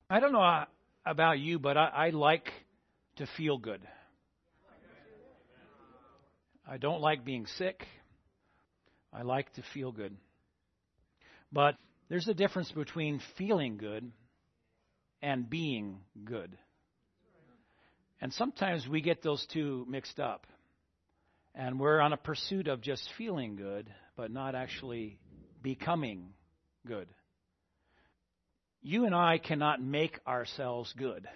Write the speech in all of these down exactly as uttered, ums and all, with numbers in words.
I don't know about you, but I, I like to feel good. I don't like being sick. I like to feel good. But there's a difference between feeling good and being good. And sometimes we get those two mixed up. And we're on a pursuit of just feeling good, but not actually becoming good. You and I cannot make ourselves good.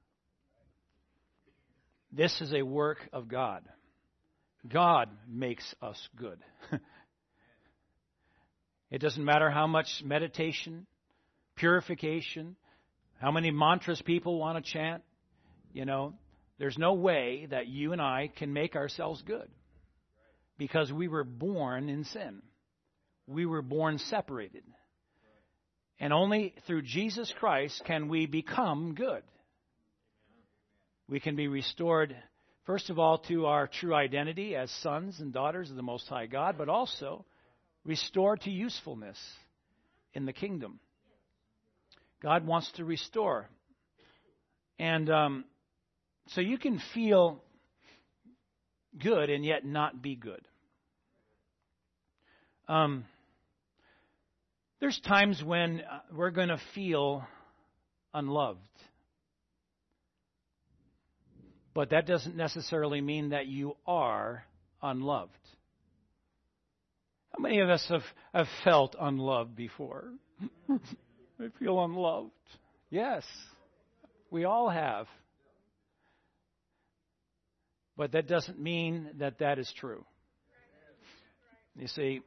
This is a work of God. God makes us good. It doesn't matter how much meditation, purification, how many mantras people want to chant. You know, there's no way that you and I can make ourselves good. Because we were born in sin. We were born separated. And only through Jesus Christ can we become good. We can be restored, first of all, to our true identity as sons and daughters of the Most High God, but also restored to usefulness in the kingdom. God wants to restore. And um, so you can feel good and yet not be good. Um, there's times when we're going to feel unloved. But that doesn't necessarily mean that you are unloved. How many of us have, have felt unloved before? I feel unloved. Yes, we all have. But that doesn't mean that that is true. You see,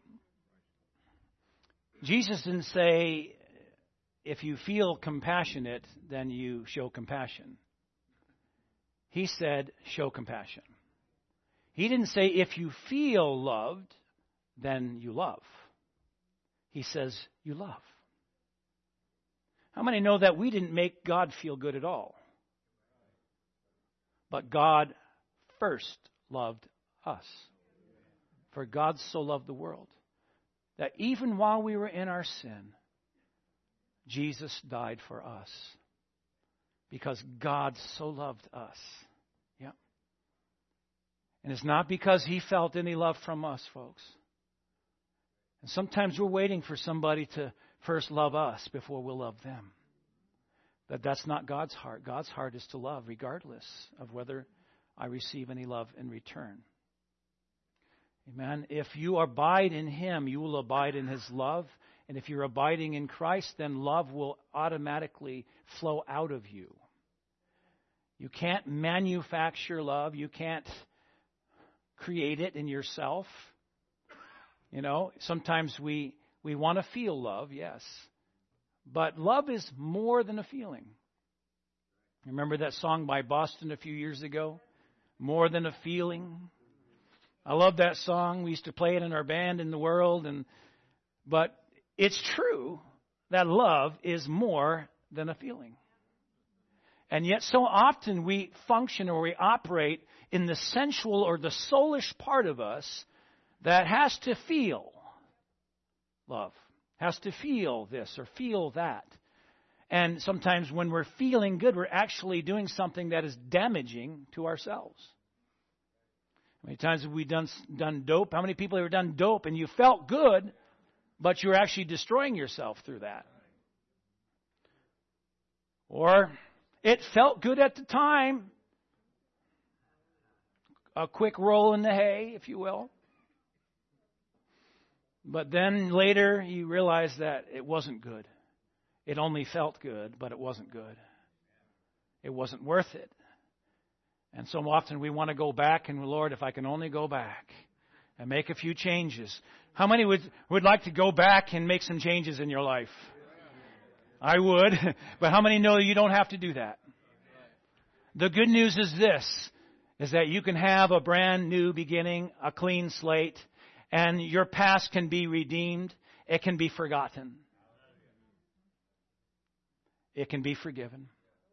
Jesus didn't say, if you feel compassionate, then you show compassion. He said, show compassion. He didn't say, if you feel loved, then you love. He says, you love. How many know that we didn't make God feel good at all? But God first loved us. For God so loved the world that even while we were in our sin, Jesus died for us. Because God so loved us. Yeah. And it's not because He felt any love from us, folks. And sometimes we're waiting for somebody to first love us before we'll love them. But that's not God's heart. God's heart is to love regardless of whether I receive any love in return. Amen. If you abide in Him, you will abide in His love. And if you're abiding in Christ, then love will automatically flow out of you. You can't manufacture love. You can't create it in yourself. You know, sometimes we, we want to feel love, yes. But love is more than a feeling. Remember that song by Boston a few years ago? More than a feeling. I love that song. We used to play it in our band in the world. and But it's true that love is more than a feeling. And yet so often we function or we operate in the sensual or the soulish part of us that has to feel love, has to feel this or feel that. And sometimes when we're feeling good, we're actually doing something that is damaging to ourselves. How many times have we done done dope? How many people have done dope and you felt good, but you're actually destroying yourself through that? Or it felt good at the time. A quick roll in the hay, if you will. But then later you realize that it wasn't good. It only felt good, but it wasn't good. It wasn't worth it. And so often we want to go back and, Lord, if I can only go back and make a few changes. How many would, would like to go back and make some changes in your life? I would. But how many know you don't have to do that? The good news is this, is that you can have a brand new beginning, a clean slate, and your past can be redeemed. It can be forgotten. It can be forgiven.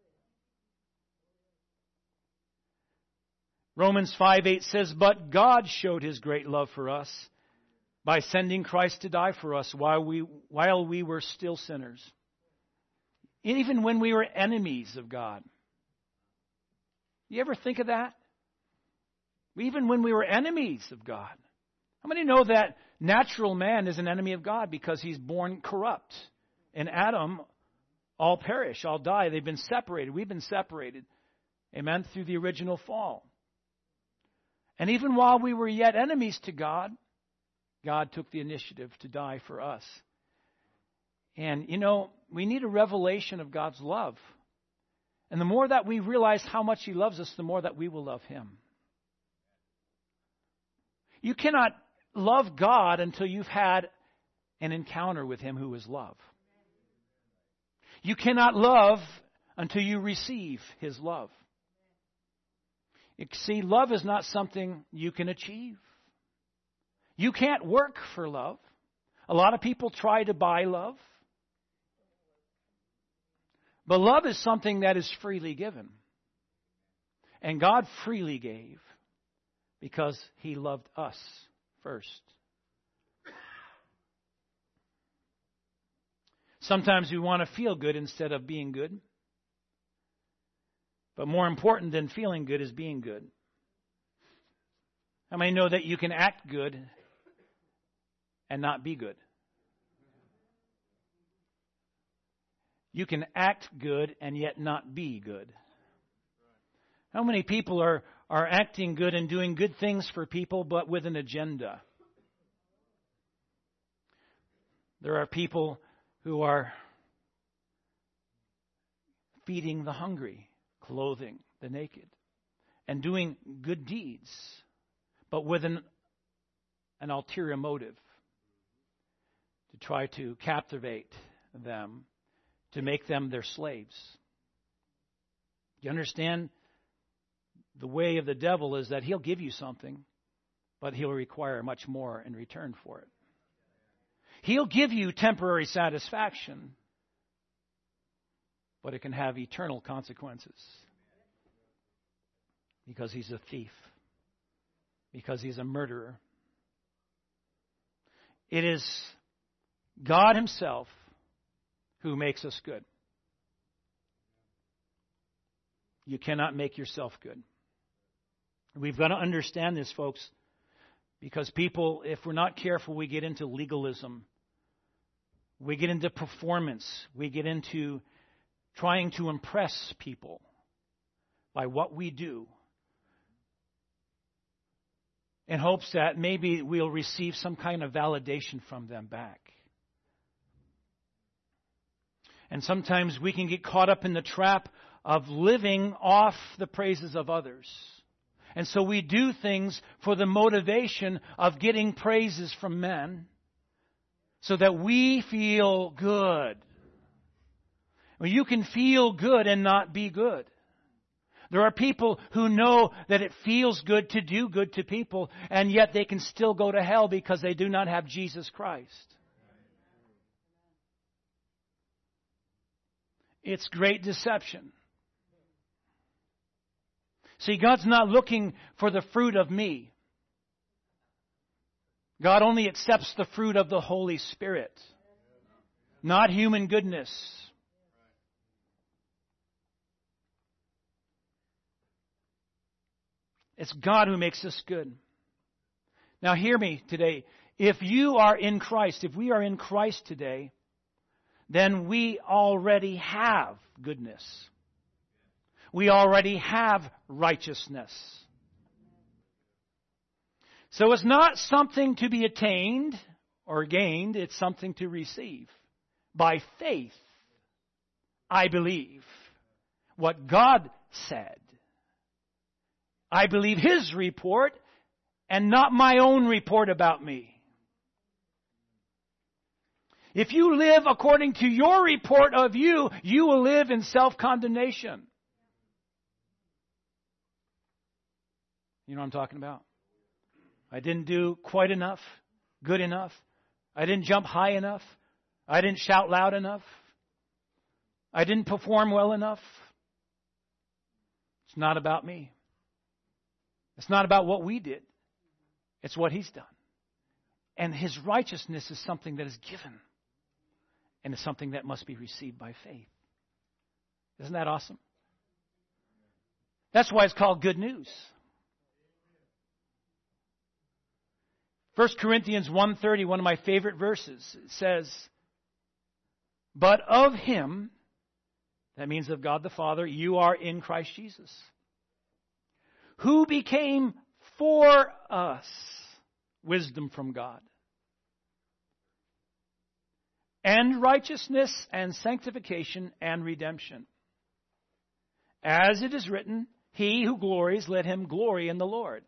Romans five eight says, but God showed His great love for us by sending Christ to die for us while we while we were still sinners. Even when we were enemies of God. You ever think of that? Even when we were enemies of God. How many know that natural man is an enemy of God because he's born corrupt? In Adam, all perish, all die. They've been separated. We've been separated. Amen? Through the original fall. And even while we were yet enemies to God, God took the initiative to die for us. And, you know, we need a revelation of God's love. And the more that we realize how much He loves us, the more that we will love Him. You cannot love God until you've had an encounter with Him who is love. You cannot love until you receive His love. You see, love is not something you can achieve. You can't work for love. A lot of people try to buy love. But love is something that is freely given. And God freely gave because He loved us first. Sometimes we want to feel good instead of being good. But more important than feeling good is being good. How many know that you can act good and not be good? You can act good and yet not be good. How many people are, are acting good and doing good things for people but with an agenda? There are people who are feeding the hungry, clothing the naked, and doing good deeds, but with an, an ulterior motive to try to captivate them, to make them their slaves. You understand? The way of the devil is that he'll give you something, but he'll require much more in return for it. He'll give you temporary satisfaction, but it can have eternal consequences. Because he's a thief. Because he's a murderer. It is God Himself who makes us good. You cannot make yourself good. We've got to understand this, folks, because people, if we're not careful, we get into legalism. We get into performance. We get into trying to impress people by what we do in hopes that maybe we'll receive some kind of validation from them back. And sometimes we can get caught up in the trap of living off the praises of others. And so we do things for the motivation of getting praises from men so that we feel good. Well, you can feel good and not be good. There are people who know that it feels good to do good to people, and yet they can still go to hell because they do not have Jesus Christ. It's great deception. See, God's not looking for the fruit of me. God only accepts the fruit of the Holy Spirit, not human goodness. It's God who makes us good. Now hear me today. If you are in Christ, if we are in Christ today, then we already have goodness. We already have righteousness. So it's not something to be attained or gained. It's something to receive. By faith, I believe what God said. I believe His report and not my own report about me. If you live according to your report of you, you will live in self-condemnation. You know what I'm talking about? I didn't do quite enough, good enough. I didn't jump high enough. I didn't shout loud enough. I didn't perform well enough. It's not about me. It's not about what we did. It's what He's done. And His righteousness is something that is given. And it's something that must be received by faith. Isn't that awesome? That's why it's called good news. First Corinthians one thirty, one of my favorite verses, it says, but of Him, that means of God the Father, you are in Christ Jesus, who became for us wisdom from God, and righteousness and sanctification and redemption. As it is written, he who glories, let him glory in the Lord.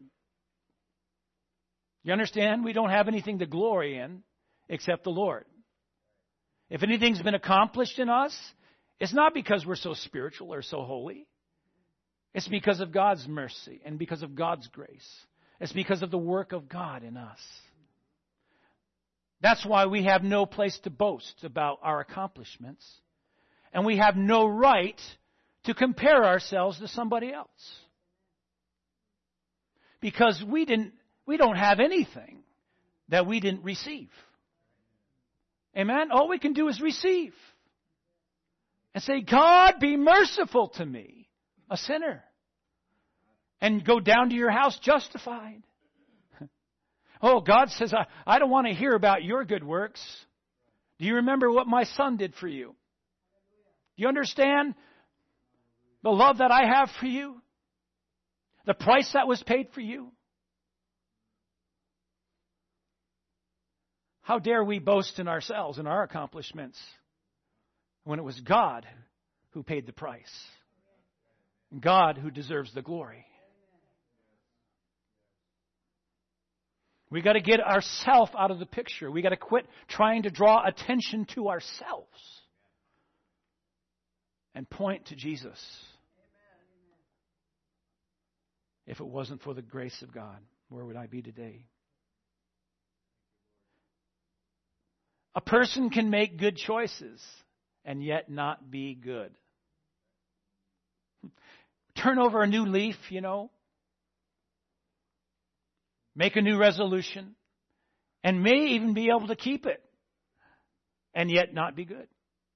You understand? We don't have anything to glory in except the Lord. If anything's been accomplished in us, it's not because we're so spiritual or so holy. It's because of God's mercy and because of God's grace. It's because of the work of God in us. That's why we have no place to boast about our accomplishments. And we have no right to compare ourselves to somebody else. Because we didn't, we don't have anything that we didn't receive. Amen? All we can do is receive. And say, God, be merciful to me, a sinner. And go down to your house justified. Oh, God says, I, I don't want to hear about your good works. Do you remember what my son did for you? Do you understand the love that I have for you? The price that was paid for you? How dare we boast in ourselves and our accomplishments when it was God who paid the price? God who deserves the glory. We got to get ourselves out of the picture. We got to quit trying to draw attention to ourselves and point to Jesus. If it wasn't for the grace of God, where would I be today? A person can make good choices and yet not be good. Turn over a new leaf, you know. Make a new resolution. And may even be able to keep it. And yet not be good.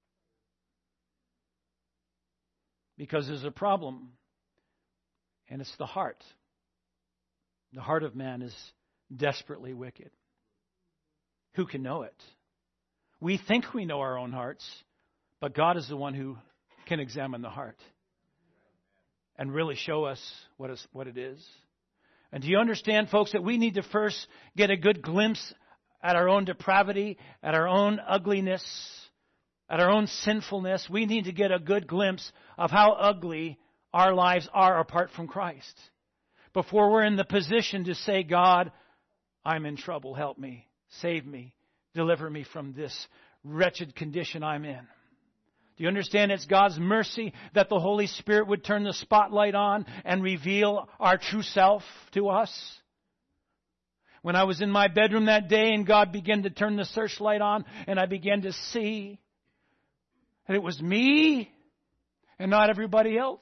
Because there's a problem. And it's the heart. The heart of man is desperately wicked. Who can know it? We think we know our own hearts. But God is the one who can examine the heart. And really show us what is what it is. And do you understand, folks, that we need to first get a good glimpse at our own depravity, at our own ugliness, at our own sinfulness? We need to get a good glimpse of how ugly our lives are apart from Christ before we're in the position to say, God, I'm in trouble. Help me. Save me. Deliver me from this wretched condition I'm in. Do you understand it's God's mercy that the Holy Spirit would turn the spotlight on and reveal our true self to us? When I was in my bedroom that day and God began to turn the searchlight on and I began to see that it was me and not everybody else.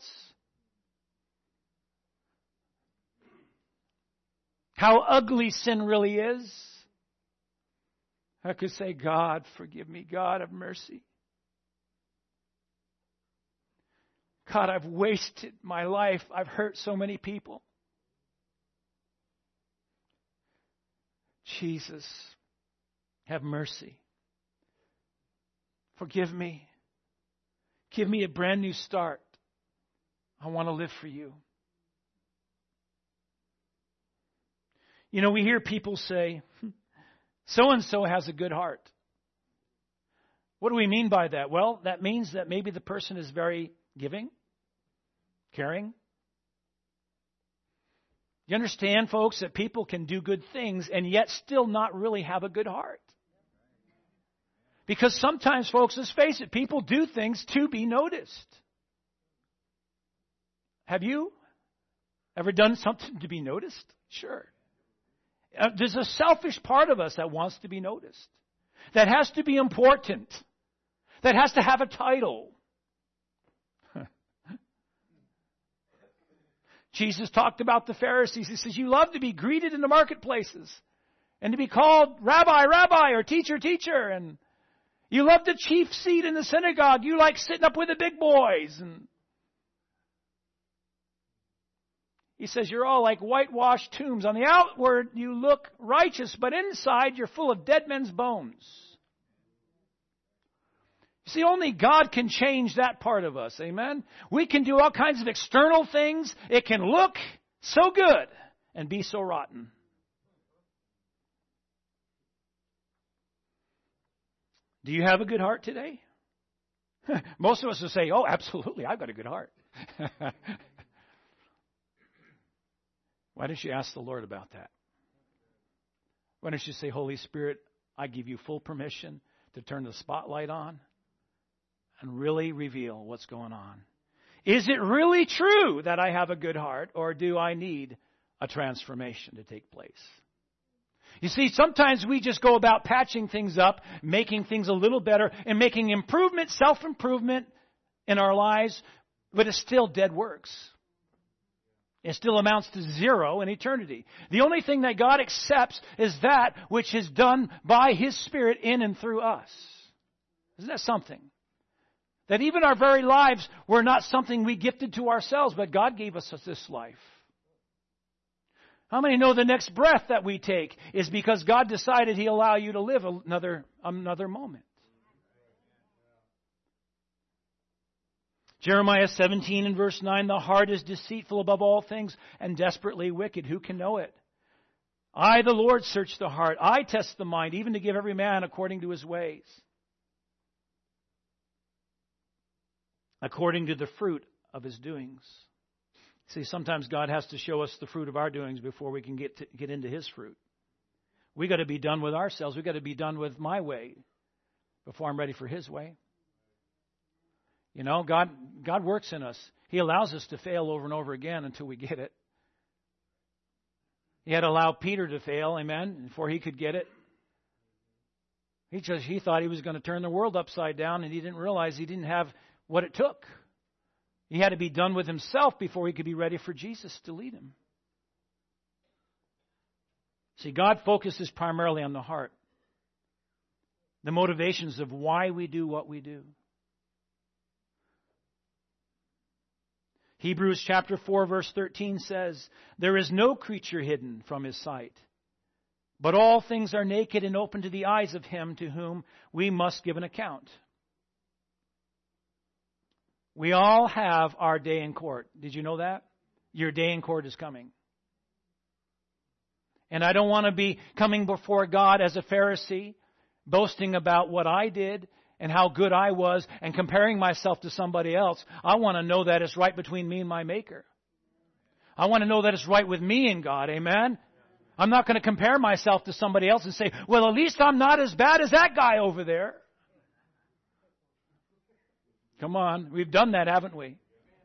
How ugly sin really is. I could say, God, forgive me. God, have mercy. God, I've wasted my life. I've hurt so many people. Jesus, have mercy. Forgive me. Give me a brand new start. I want to live for you. You know, we hear people say, so-and-so has a good heart. What do we mean by that? Well, that means that maybe the person is very giving, caring. You understand, folks, that people can do good things and yet still not really have a good heart. Because sometimes, folks, let's face it, people do things to be noticed. Have you ever done something to be noticed? Sure. Uh, there's a selfish part of us that wants to be noticed. That has to be important. That has to have a title. Jesus talked about the Pharisees. He says, you love to be greeted in the marketplaces and to be called rabbi, rabbi, or teacher, teacher. And You love the chief seat in the synagogue. You like sitting up with the big boys. And he says, you're all like whitewashed tombs. On the outward, you look righteous, but inside, you're full of dead men's bones. You see, only God can change that part of us. Amen? We can do all kinds of external things. It can look so good and be so rotten. Do you have a good heart today? Most of us will say, oh, absolutely, I've got a good heart. Why don't you ask the Lord about that? Why don't you say, Holy Spirit, I give you full permission to turn the spotlight on and really reveal what's going on. Is it really true that I have a good heart, or do I need a transformation to take place? You see, sometimes we just go about patching things up, making things a little better, and making improvement, self-improvement in our lives, but it's still dead works. It still amounts to zero in eternity. The only thing that God accepts is that which is done by His Spirit in and through us. Isn't that something? That even our very lives were not something we gifted to ourselves, but God gave us this life. How many know the next breath that we take is because God decided He'll allow you to live another, another moment? Jeremiah seventeen and verse nine, the heart is deceitful above all things and desperately wicked. Who can know it? I, the Lord, search the heart. I test the mind, even to give every man according to his ways, according to the fruit of his doings. See, sometimes God has to show us the fruit of our doings before we can get to, get into His fruit. We got to be done with ourselves. We got to be done with my way before I'm ready for His way. You know, God God works in us. He allows us to fail over and over again until we get it. He had to allow Peter to fail, amen, before he could get it. He just he thought he was going to turn the world upside down, and he didn't realize he didn't have what it took. He had to be done with himself before he could be ready for Jesus to lead him. See, God focuses primarily on the heart, the motivations of why we do what we do. Hebrews chapter four verse thirteen says, there is no creature hidden from His sight, but all things are naked and open to the eyes of Him to whom we must give an account. We all have our day in court. Did you know that? Your day in court is coming. And I don't want to be coming before God as a Pharisee, boasting about what I did and how good I was and comparing myself to somebody else. I want to know that it's right between me and my Maker. I want to know that it's right with me and God. Amen? I'm not going to compare myself to somebody else and say, well, at least I'm not as bad as that guy over there. Come on, we've done that, haven't we?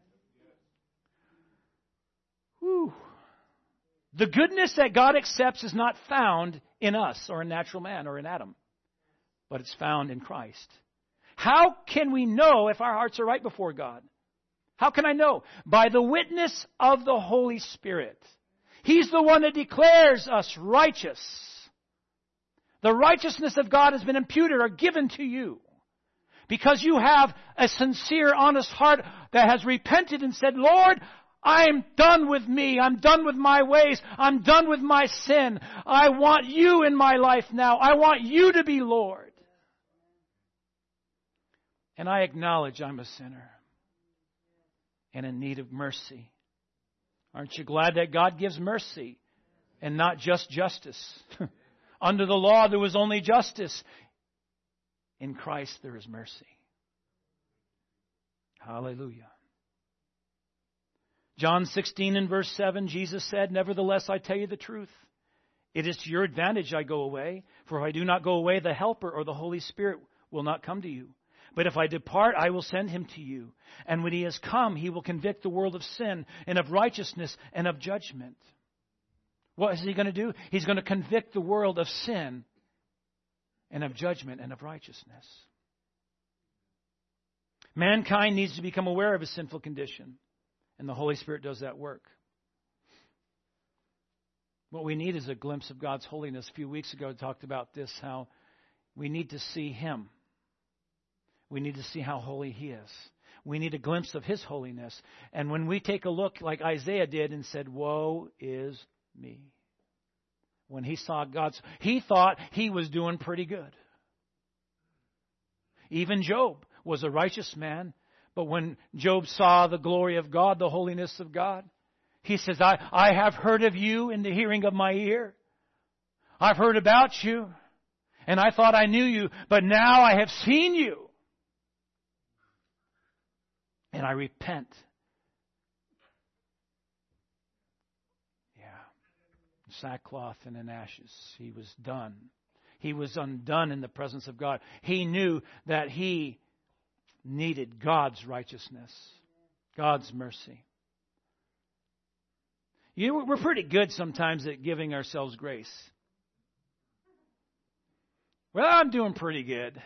Whew. The goodness that God accepts is not found in us or in natural man or in Adam, but it's found in Christ. How can we know if our hearts are right before God? How can I know? By the witness of the Holy Spirit. He's the one that declares us righteous. The righteousness of God has been imputed or given to you. Because you have a sincere, honest heart that has repented and said, Lord, I'm done with me. I'm done with my ways. I'm done with my sin. I want You in my life now. I want You to be Lord. And I acknowledge I'm a sinner and in need of mercy. Aren't you glad that God gives mercy and not just justice? Under the law, there was only justice. In Christ, there is mercy. Hallelujah. John sixteen and verse seven, Jesus said, nevertheless, I tell you the truth. It is to your advantage I go away. For if I do not go away, the Helper or the Holy Spirit will not come to you. But if I depart, I will send Him to you. And when He has come, He will convict the world of sin and of righteousness and of judgment. What is He going to do? He's going to convict the world of sin and of judgment and of righteousness. Mankind needs to become aware of his sinful condition, and the Holy Spirit does that work. What we need is a glimpse of God's holiness. A few weeks ago I talked about this, how we need to see Him. We need to see how holy He is. We need a glimpse of His holiness. And when we take a look like Isaiah did and said, woe is me. When he saw God's, he thought he was doing pretty good. Even Job was a righteous man. But when Job saw the glory of God, the holiness of God, he says, I, I have heard of you in the hearing of my ear. I've heard about you. And I thought I knew you. But now I have seen you. And I repent. Yeah. Sackcloth and in ashes. He was done. He was undone in the presence of God. He knew that he needed God's righteousness. God's mercy. You know, we're pretty good sometimes at giving ourselves grace. Well, I'm doing pretty good.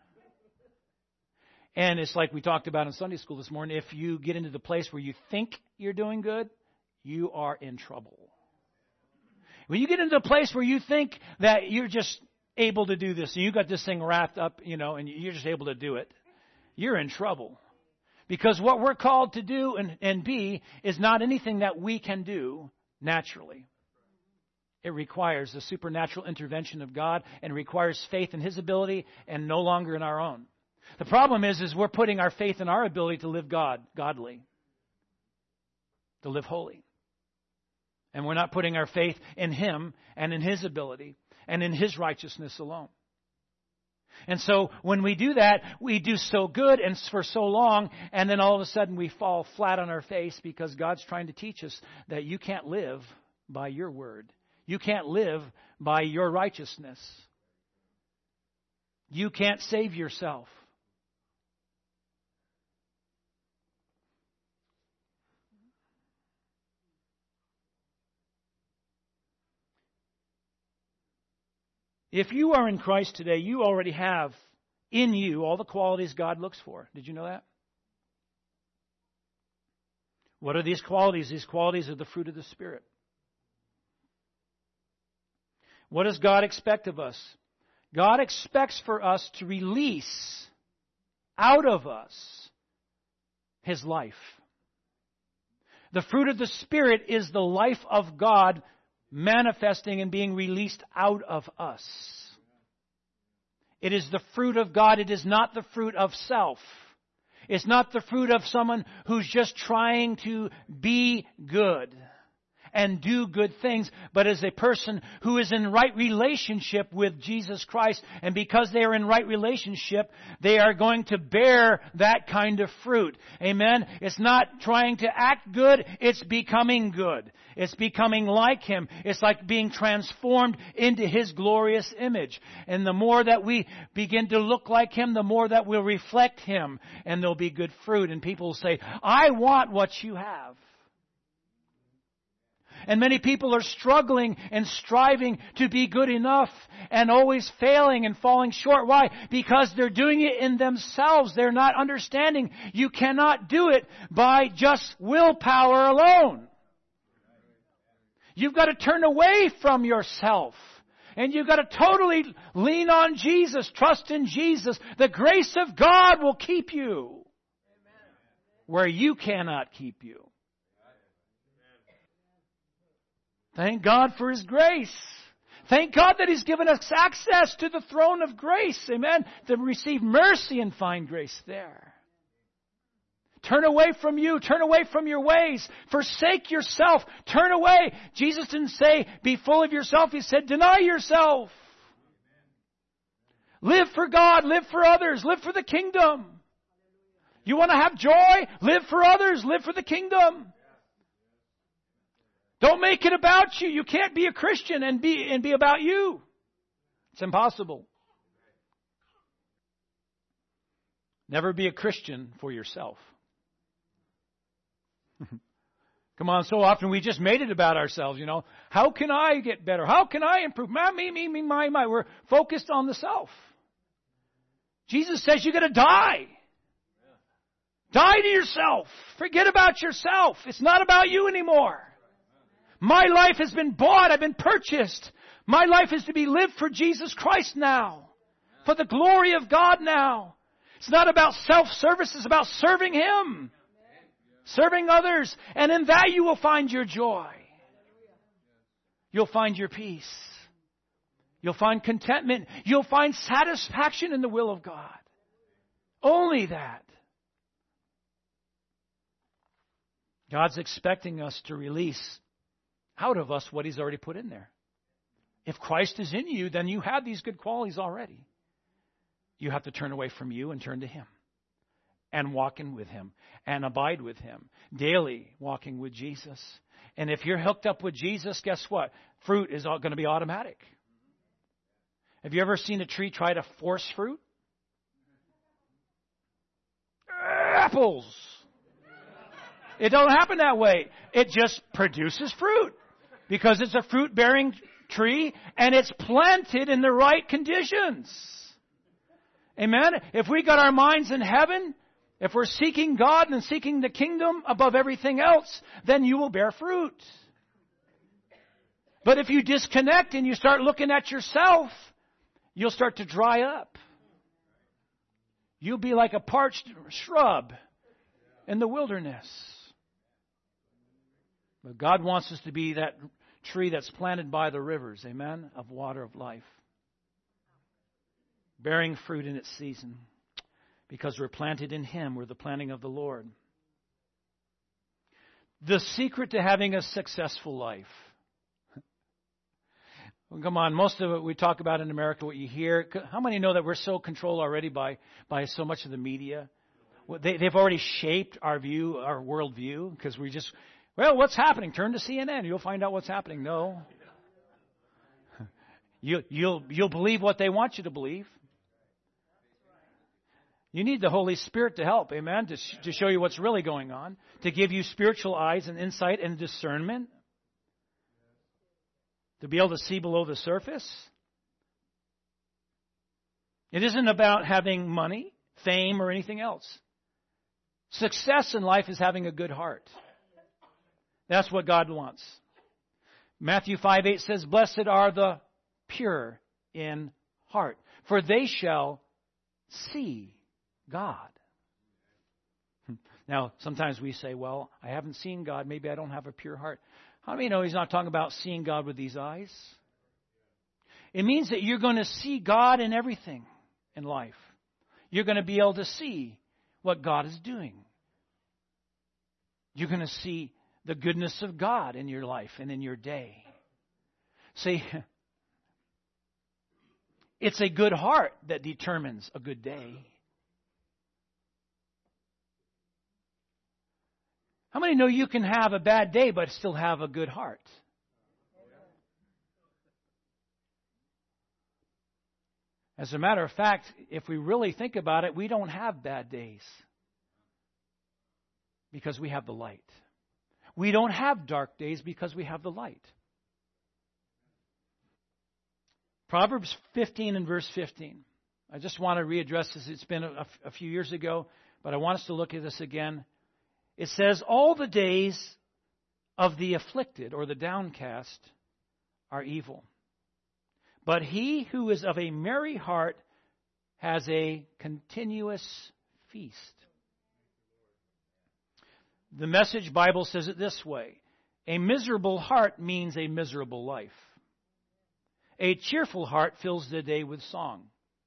And it's like we talked about in Sunday school this morning. If you get into the place where you think you're doing good, you are in trouble. When you get into the place where you think that you're just able to do this, and you got this thing wrapped up, you know, and you're just able to do it, you're in trouble. Because what we're called to do and, and be is not anything that we can do naturally. It requires the supernatural intervention of God and requires faith in His ability and no longer in our own. The problem is, is we're putting our faith in our ability to live God, godly, to live holy. And we're not putting our faith in Him and in His ability and in His righteousness alone. And so when we do that, we do so good and for so long, and then all of a sudden we fall flat on our face because God's trying to teach us that you can't live by your word. You can't live by your righteousness. You can't save yourself. If you are in Christ today, you already have in you all the qualities God looks for. Did you know that? What are these qualities? These qualities are the fruit of the Spirit. What does God expect of us? God expects for us to release out of us His life. The fruit of the Spirit is the life of God manifesting and being released out of us. It is the fruit of God. It is not the fruit of self. It's not the fruit of someone who's just trying to be good and do good things, but as a person who is in right relationship with Jesus Christ. And because they are in right relationship, they are going to bear that kind of fruit. Amen? It's not trying to act good, it's becoming good. It's becoming like Him. It's like being transformed into His glorious image. And the more that we begin to look like Him, the more that we'll reflect Him. And there'll be good fruit. And people will say, I want what you have. And many people are struggling and striving to be good enough and always failing and falling short. Why? Because they're doing it in themselves. They're not understanding you cannot do it by just willpower alone. You've got to turn away from yourself. And you've got to totally lean on Jesus. Trust in Jesus. The grace of God will keep you where you cannot keep you. Thank God for His grace. Thank God that He's given us access to the throne of grace. Amen. To receive mercy and find grace there. Turn away from you. Turn away from your ways. Forsake yourself. Turn away. Jesus didn't say, be full of yourself. He said, deny yourself. Live for God. Live for others. Live for the kingdom. You want to have joy? Live for others. Live for the kingdom. Don't make it about you. You can't be a Christian and be and be about you. It's impossible. Never be a Christian for yourself. Come on, so often we just made it about ourselves, you know. How can I get better? How can I improve? Me, me, me, my, my. We're focused on the self. Jesus says you got to die. Die to yourself. Forget about yourself. It's not about you anymore. My life has been bought. I've been purchased. My life is to be lived for Jesus Christ now. For the glory of God now. It's not about self-service. It's about serving Him. Serving others. And in that you will find your joy. You'll find your peace. You'll find contentment. You'll find satisfaction in the will of God. Only that. God's expecting us to release out of us what He's already put in there. If Christ is in you, then you have these good qualities already. You have to turn away from you and turn to Him. And walk in with Him. And abide with Him. Daily walking with Jesus. And if you're hooked up with Jesus, guess what? Fruit is going to be automatic. Have you ever seen a tree try to force fruit? Apples. It don't happen that way. It just produces fruit. Because it's a fruit-bearing tree and it's planted in the right conditions. Amen? If we got our minds in heaven, if we're seeking God and seeking the kingdom above everything else, then you will bear fruit. But if you disconnect and you start looking at yourself, you'll start to dry up. You'll be like a parched shrub in the wilderness. But God wants us to be that tree that's planted by the rivers, amen, of water of life. Bearing fruit in its season. Because we're planted in Him. We're the planting of the Lord. The secret to having a successful life. Well, come on, most of it we talk about in America, what you hear. How many know that we're so controlled already by, by so much of the media? Well, they, they've already shaped our view, our worldview, because we just, well, what's happening? Turn to C N N. You'll find out what's happening. No. You, you'll, you'll believe what they want you to believe. You need the Holy Spirit to help, amen, to, to show you what's really going on, to give you spiritual eyes and insight and discernment, to be able to see below the surface. It isn't about having money, fame, or anything else. Success in life is having a good heart. That's what God wants. Matthew five eight says, "Blessed are the pure in heart, for they shall see God." Now, sometimes we say, well, I haven't seen God. Maybe I don't have a pure heart. How many know He's not talking about seeing God with these eyes? It means that you're going to see God in everything in life. You're going to be able to see what God is doing. You're going to see the goodness of God in your life and in your day. See, it's a good heart that determines a good day. How many know you can have a bad day but still have a good heart? As a matter of fact, if we really think about it, we don't have bad days because we have the light. We don't have dark days because we have the light. Proverbs fifteen and verse fifteen. I just want to readdress this. It's been a, a few years ago, but I want us to look at this again. It says, "All the days of the afflicted," or the downcast, "are evil. But he who is of a merry heart has a continuous feast." The Message Bible says it this way: "A miserable heart means a miserable life. A cheerful heart fills the day with song."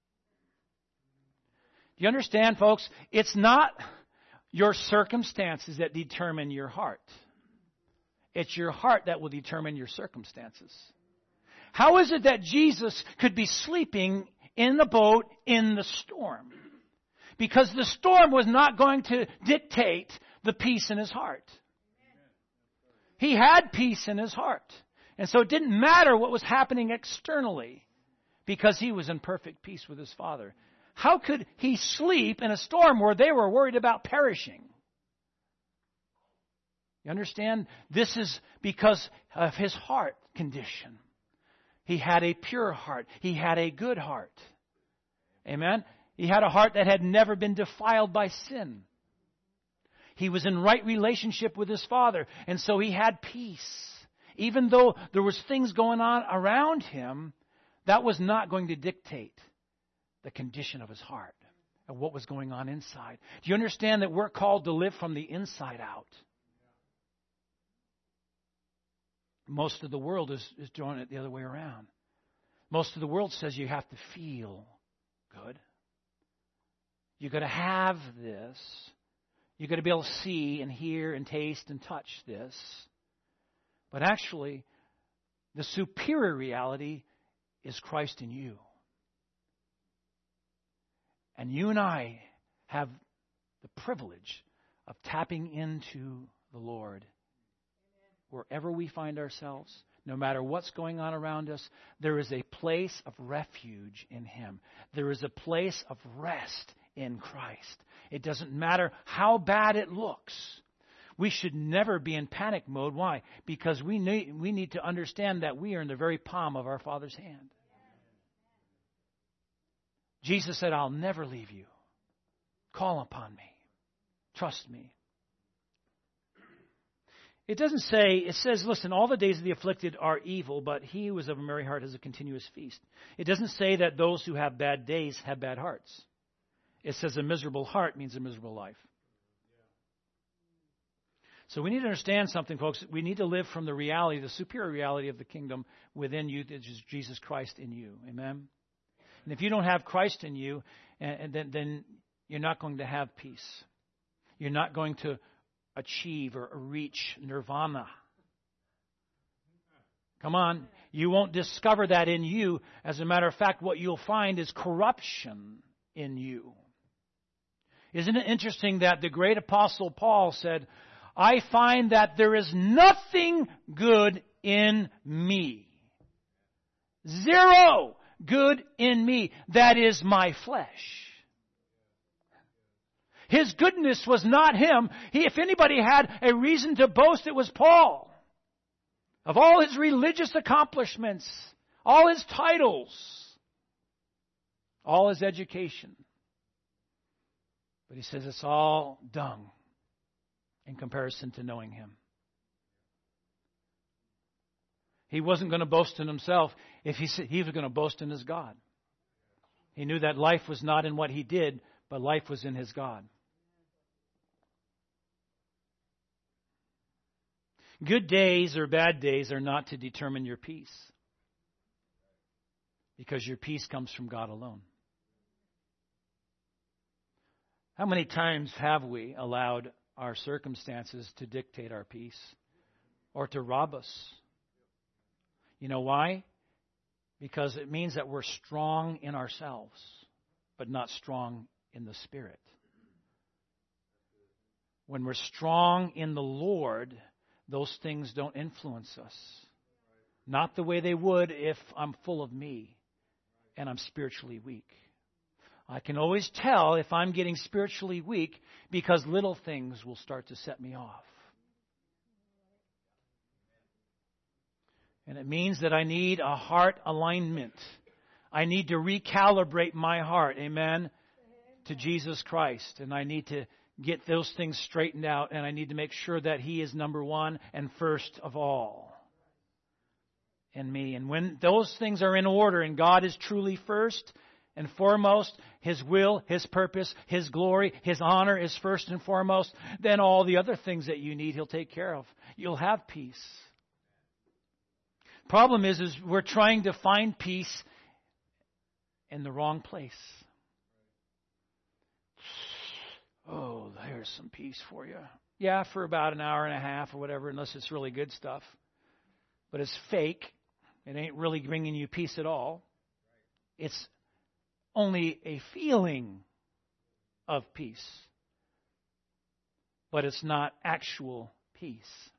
Do you understand, folks? It's not your circumstances that determine your heart. It's your heart that will determine your circumstances. How is it that Jesus could be sleeping in the boat in the storm? Because the storm was not going to dictate the peace in his heart. He had peace in his heart. And so it didn't matter what was happening externally because he was in perfect peace with his Father. How could he sleep in a storm where they were worried about perishing? You understand? This is because of his heart condition. He had a pure heart. He had a good heart. Amen? He had a heart that had never been defiled by sin. He was in right relationship with his Father. And so he had peace. Even though there was things going on around him, that was not going to dictate the condition of his heart. at what was going on inside. Do you understand that we're called to live from the inside out? Most of the world is, is doing it the other way around. Most of the world says you have to feel good. You've got to have this. You've got to be able to see and hear and taste and touch this. But actually, the superior reality is Christ in you. And you and I have the privilege of tapping into the Lord. Wherever we find ourselves, no matter what's going on around us, there is a place of refuge in Him. There is a place of rest in Christ. It doesn't matter how bad it looks. We should never be in panic mode. Why? Because we need, we need to understand that we are in the very palm of our Father's hand. Jesus said, I'll never leave you. Call upon me. Trust me. It doesn't say, it says, listen, all the days of the afflicted are evil, but he who is of a merry heart has a continuous feast. It doesn't say that those who have bad days have bad hearts. It says a miserable heart means a miserable life. So we need to understand something, folks. We need to live from the reality, the superior reality of the kingdom within you, which is Jesus Christ in you. Amen? And if you don't have Christ in you, and, and then, then you're not going to have peace. You're not going to achieve or reach nirvana. Come on. You won't discover that in you. As a matter of fact, what you'll find is corruption in you. Isn't it interesting that the great apostle Paul said, I find that there is nothing good in me. Zero good in me. That is my flesh. His goodness was not him. He, if anybody had a reason to boast, it was Paul. Of all his religious accomplishments, all his titles, all his education. But he says it's all dung in comparison to knowing him. He wasn't going to boast in himself. If he said he was going to boast in his God. He knew that life was not in what he did, but life was in his God. Good days or bad days are not to determine your peace. Because your peace comes from God alone. How many times have we allowed our circumstances to dictate our peace or to rob us? You know why? Because it means that we're strong in ourselves, but not strong in the Spirit. When we're strong in the Lord, those things don't influence us. Not the way they would if I'm full of me and I'm spiritually weak. I can always tell if I'm getting spiritually weak because little things will start to set me off. And it means that I need a heart alignment. I need to recalibrate my heart, amen, to Jesus Christ. And I need to get those things straightened out, and I need to make sure that He is number one and first of all in me. And when those things are in order and God is truly first and foremost, His will, His purpose, His glory, His honor is first and foremost, then all the other things that you need He'll take care of. You'll have peace. Problem is, is we're trying to find peace in the wrong place. Oh, there's some peace for you. Yeah, for about an hour and a half or whatever, unless it's really good stuff. But it's fake. It ain't really bringing you peace at all. It's only a feeling of peace. But it's not actual peace.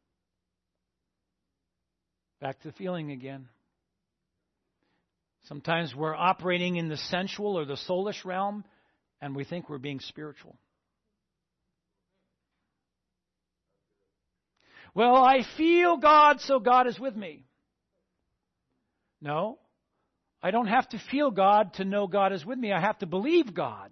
Back to the feeling again. Sometimes we're operating in the sensual or the soulish realm, and we think we're being spiritual. Well, I feel God, so God is with me. No, I don't have to feel God to know God is with me. I have to believe God.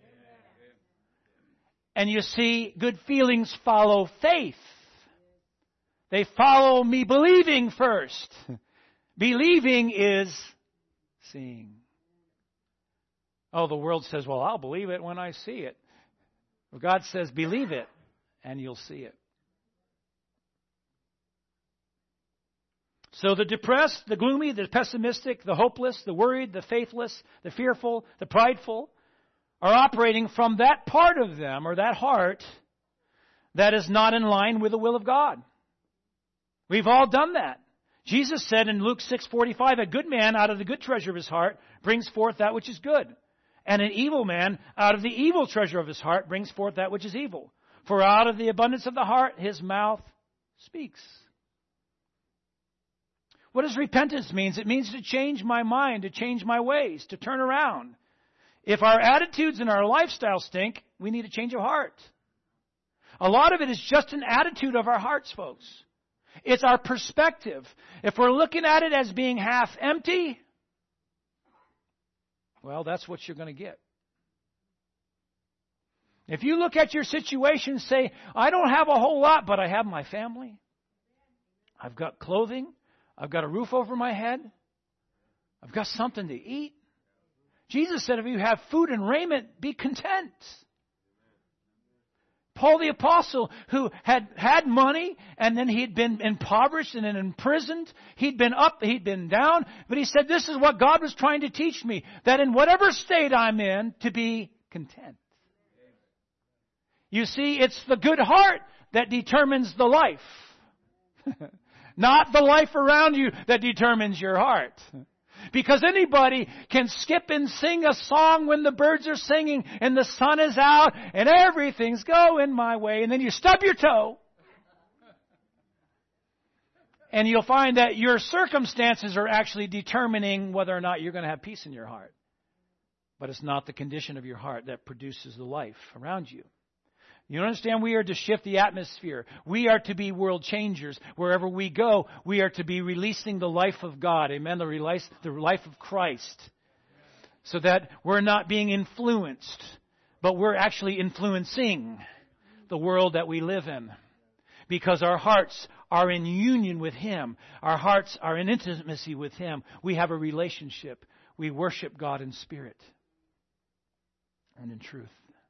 And you see, good feelings follow faith. They follow me believing first. Believing is seeing. Oh, the world says, well, I'll believe it when I see it. Well, God says, believe it, and you'll see it. So the depressed, the gloomy, the pessimistic, the hopeless, the worried, the faithless, the fearful, the prideful are operating from that part of them or that heart that is not in line with the will of God. We've all done that. Jesus said in Luke six forty-five, a good man out of the good treasure of his heart brings forth that which is good. And an evil man out of the evil treasure of his heart brings forth that which is evil. For out of the abundance of the heart his mouth speaks. What does repentance mean? It means to change my mind, to change my ways, to turn around. If our attitudes and our lifestyle stink, we need a change of heart. A lot of it is just an attitude of our hearts, folks. It's our perspective. If we're looking at it as being half empty, well, that's what you're going to get. If you look at your situation and say, I don't have a whole lot, but I have my family. I've got clothing. I've got a roof over my head. I've got something to eat. Jesus said, if you have food and raiment, be content. Paul the Apostle, who had had money, and then he'd been impoverished and then imprisoned. He'd been up, he'd been down. But he said, this is what God was trying to teach me, that in whatever state I'm in, to be content. You see, it's the good heart that determines the life. Not the life around you that determines your heart. Because anybody can skip and sing a song when the birds are singing and the sun is out and everything's going my way. And then you stub your toe. And you'll find that your circumstances are actually determining whether or not you're going to have peace in your heart. But it's not the condition of your heart that produces the life around you. You understand? We are to shift the atmosphere. We are to be world changers. Wherever we go, we are to be releasing the life of God. Amen? The life, the life of Christ. So that we're not being influenced, but we're actually influencing the world that we live in. Because our hearts are in union with Him. Our hearts are in intimacy with Him. We have a relationship. We worship God in spirit and in truth.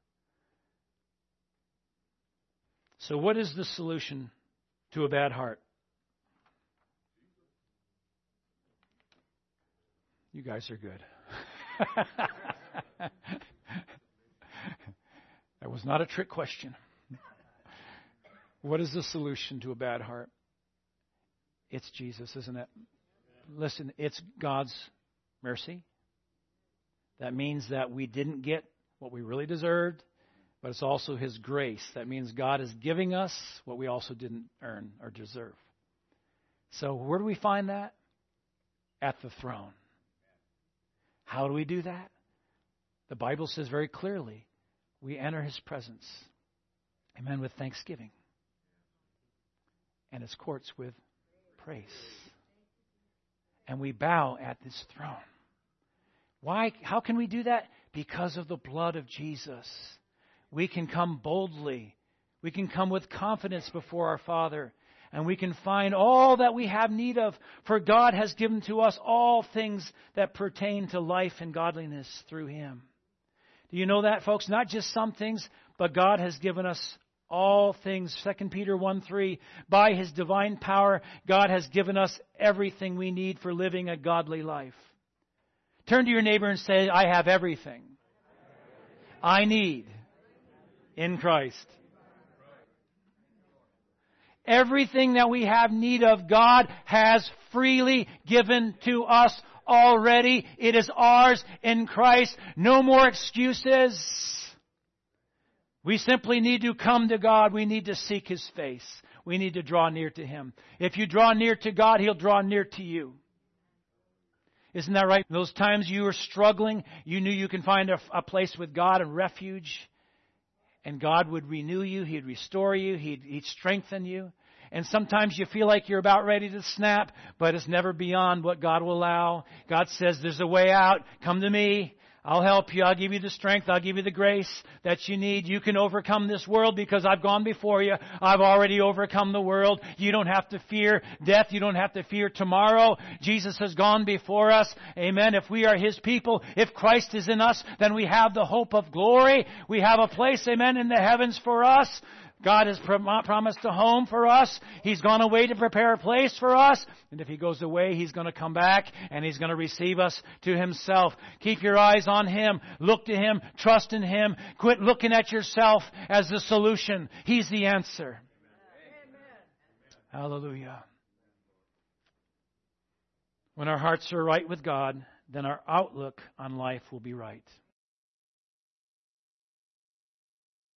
So what is the solution to a bad heart? You guys are good. That was not a trick question. What is the solution to a bad heart? It's Jesus, isn't it? Listen, it's God's mercy. That means that we didn't get what we really deserved. But it's also His grace. That means God is giving us what we also didn't earn or deserve. So where do we find that? At the throne. How do we do that? The Bible says very clearly, we enter His presence. Amen. With thanksgiving. And His courts with praise. And we bow at this throne. Why? How can we do that? Because of the blood of Jesus. We can come boldly. We can come with confidence before our Father. And we can find all that we have need of. For God has given to us all things that pertain to life and godliness through Him. Do you know that, folks? Not just some things, but God has given us all things. Second Peter one three, by His divine power, God has given us everything we need for living a godly life. Turn to your neighbor and say, I have everything I need in Christ. Everything that we have need of, God has freely given to us already. It is ours in Christ. No more excuses. We simply need to come to God. We need to seek His face. We need to draw near to Him. If you draw near to God, He'll draw near to you. Isn't that right? Those times you were struggling, you knew you can find a, a place with God, a refuge. And God would renew you. He'd restore you. He'd, he'd strengthen you. And sometimes you feel like you're about ready to snap, but it's never beyond what God will allow. God says, there's a way out. Come to me. I'll help you. I'll give you the strength. I'll give you the grace that you need. You can overcome this world because I've gone before you. I've already overcome the world. You don't have to fear death. You don't have to fear tomorrow. Jesus has gone before us. Amen. If we are His people, if Christ is in us, then we have the hope of glory. We have a place, amen, in the heavens for us. God has prom- promised a home for us. He's gone away to prepare a place for us. And if He goes away, He's going to come back and He's going to receive us to Himself. Keep your eyes on Him. Look to Him. Trust in Him. Quit looking at yourself as the solution. He's the answer. Amen. Hallelujah. When our hearts are right with God, then our outlook on life will be right.